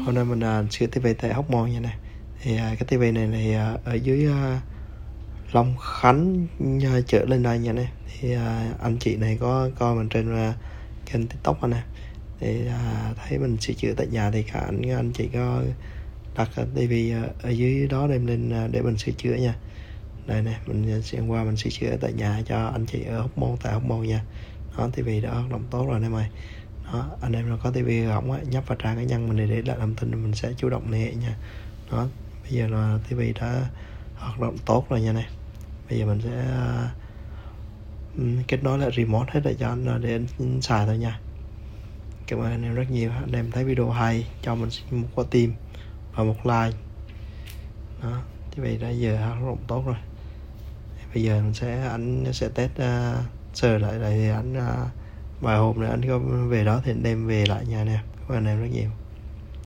Hôm nay mình sửa tivi tại Hóc Môn nha nè. Thì cái tivi này thì ở dưới Long Khánh chở lên đây nha nè. Thì anh chị này có coi mình trên kênh TikTok anh nè. Thì thấy mình sửa chữa tại nhà thì anh chị có đặt cái tivi ở dưới đó đem lên để mình sửa chữa nha. Đây nè, mình sẽ qua mình sửa chữa tại nhà cho anh chị ở Hóc Môn, tại Hóc Môn nha. Đó, tivi đã hoạt động tốt rồi nè mày. Đó, anh em nào có tivi hỏng á, nhấp vào trang cá nhân mình để lại thông tin, mình sẽ chủ động liên hệ nha. Đó, bây giờ là tivi đã hoạt động tốt rồi nha nè. Bây giờ mình sẽ kết nối lại remote hết để cho anh để anh xài thôi nha. Cảm ơn anh em rất nhiều. Anh em thấy video hay cho mình một quả tim và một like. Đó, tivi đã giờ hoạt động tốt rồi. Bây giờ anh sẽ test sờ lại thì anh vài hôm nữa anh có về đó thì anh đem về lại nhà nè. Cảm ơn anh em rất nhiều.